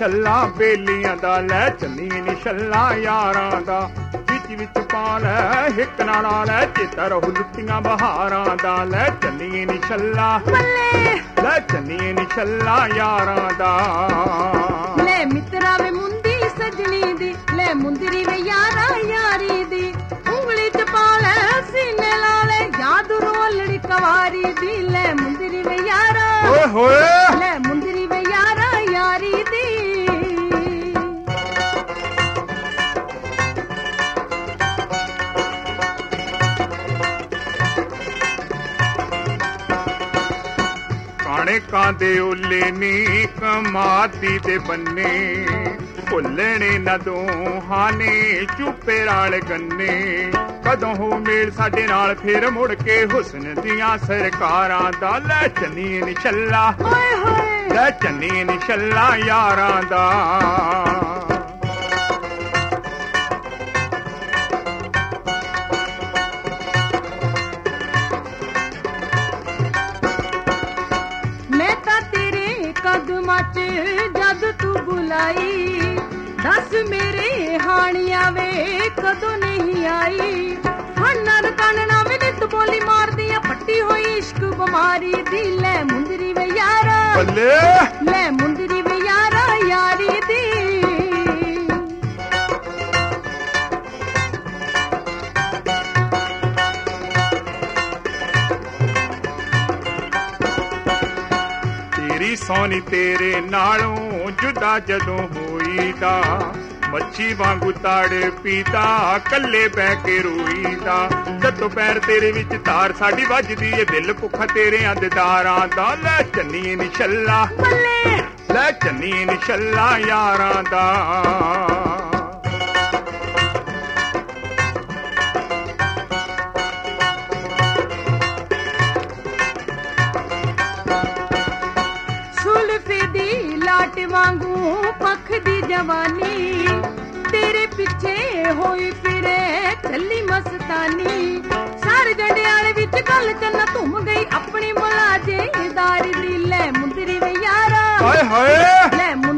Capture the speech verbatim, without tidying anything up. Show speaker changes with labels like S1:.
S1: ਛੱਲਾ ਬੇਲੀਆਂ ਦਾ, ਲੈ ਚੱਲੀ ਨੀ ਛੱਲਾ ਯਾਰਾਂ ਦਾ। ਵਿੱਚ ਵਿੱਚ ਪਾ ਲੈ ਹਿੱਕ ਨਾਲ ਲੈ, ਚੇਤਾ ਰਹੂ ਲੁੱਟੀਆਂ ਬਹਾਰਾਂ ਦਾ। ਲੈ ਚੱਲੀ ਨੀ ਛੱਲਾ
S2: ਬੱਲੇ,
S1: ਲੈ ਚੱਲੀ ਨੀ ਛੱਲਾ ਯਾਰਾਂ ਦਾ।
S2: ਲੈ ਮਿੱਤਰਾ ਵੇ ਮੁੰਦੀ ਸਜਣੀ ਦੀ, ਲੈ ਮੁੰਦਰੀ ਵੇ ਯਾਰਾ ਯਾਰੀ ਦੀ। ਉਂਗਲੀ ਚ ਪਾ ਲੈ ਸੀਨੇ ਲਾ ਲੈ, ਯਾਦ ਰੋਲੜੀ ਕਵਾਰੀ ਦੀ। ਲੈ ਮੁੰਦਰੀ ਵੇ ਯਾਰਾ
S1: ਓਏ ਹੋਏ,
S2: ਲੈ ਮੁੰਦਰੀ ਵੇ ਯਾਰਾ ਯਾਰੀ ਦੀ।
S1: ਕਣਕਾਂ ਦੇ ਓਲੇ ਨੀ ਕਮਾਦੀ ਦੇ ਬੰਨੇ, ਭੁੱਲਣੇ ਨਾ ਦੋਹਾਂ ਨੇ ਚੁੱਪੇ ਰਾਲ ਗੰਨੇ। ਕਦੋਂ ਹੋ ਮੇਲ ਸਾਡੇ ਨਾਲ ਫਿਰ ਮੁੜ ਕੇ ਹੁਸਨ ਦੀਆਂ ਸਰਕਾਰਾਂ ਦਾ। ਲੈ ਚੰਨੀ ਨੀ ਛੱਲਾ
S2: ਓਏ ਹੋਏ,
S1: ਲੈ ਚੰਨੀ ਨੀ ਛੱਲਾ ਯਾਰਾਂ ਦਾ।
S2: ਮੈਂ ਤਾਂ ਤੇਰੇ ਕਦਮਾਂ ਚ ਜਦ ਤੂੰ ਬੁਲਾਈ, ਦੱਸ ਮੇਰੇ ਹਾਣੀਆਂ ਵੇ ਕਦੋਂ ਨਹੀਂ ਆਈ। ਹੰਨਰ ਕੰਨਣਾ ਵੇ ਨਿੱਤ ਬੋਲੀ ਮਾਰਦੀ ਆ, ਪੱਟੀ ਹੋਈ ਇਸ਼ਕ ਬਿਮਾਰੀ ਦੀ। ਲੈ ਮੁੰਦਰੀ ਵੇ ਯਾਰਾ
S1: ਬੱਲੇ,
S2: ਲੈ ਮੁੰਦਰੀ ਵੇ ਯਾਰਾ ਯਾਰੀ ਦੀ।
S1: ਸੋਨੀ ਤੇਰੇ ਨਾਲੋਂ ਜੁਦਾ ਜਦੋਂ ਹੋਈਦਾ, ਮੱਛੀ ਵਾਂਗੂ ਤਾੜ ਪੀਦਾ ਕੱਲੇ ਬਹਿ ਕੇ ਰੋਈਦਾ। ਜਦੋਂ ਪੈਰ ਤੇਰੇ ਵਿੱਚ ਤਾਰ ਸਾਡੀ ਵੱਜਦੀ ਏ, ਦਿਲ ਭੁੱਖਾ ਤੇਰੇ ਦਿਦਾਰਾਂ ਦਾ। ਲੈ ਚੰਨੀ ਨੀ ਛੱਲਾ
S2: ਬੱਲੇ,
S1: ਲੈ ਚੰਨੀ ਨੀ ਛੱਲਾ ਯਾਰਾਂ ਦਾ।
S2: ਲਾਟ ਵਾਂਗੂ ਪੱਖ ਦੀ ਜਵਾਨੀ, ਤੇਰੇ ਪਿੱਛੇ ਹੋਈ ਫਿਰੇ ਚੱਲੀ ਮਸਤਾਨੀ। ਸਰ ਜੰਡਿਆਲੇ ਵਿੱਚ ਗੱਲ ਚੰਨਾ ਧੁੰਮ ਗਈ, ਆਪਣੀ ਮੁਲਾਜ਼ੇਦਾਰੀ ਦੀ। ਲੈ ਮੁੰਦਰੀ ਵੇ ਯਾਰਾ,
S1: ਹਾਏ ਹਾਏ,
S2: ਲੈ